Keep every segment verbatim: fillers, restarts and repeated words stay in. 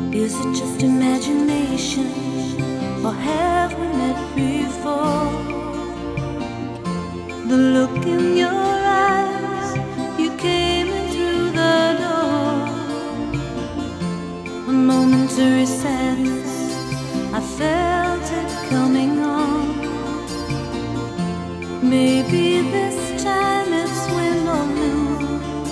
Is it just imagination, or have we met before? The look in your eyes, you came in through the door. A momentary sadness, I felt it coming on. Maybe this time it's wind or noon.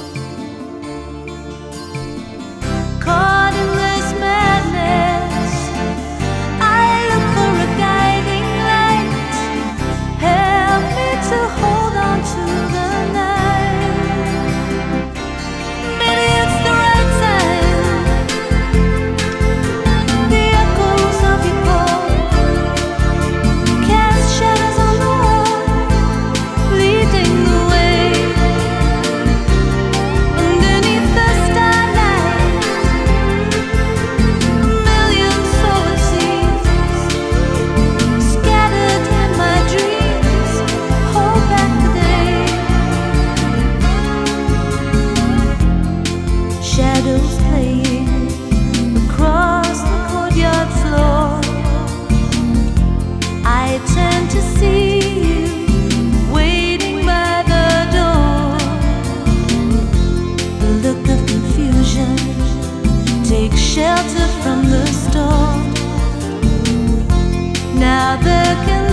Caught in this madness, I look for a guiding light. Help me to hold on to the night. Maybe it's the right time. The echoes of your call cast shadows on the wall, leading the way. Underneath the starlight, a million solar seeds scattered in my dreams hold back the day. Shadows playing across the courtyard floor. I tend to see you waiting by the door. A look of confusion, take shelter from the storm. Now there can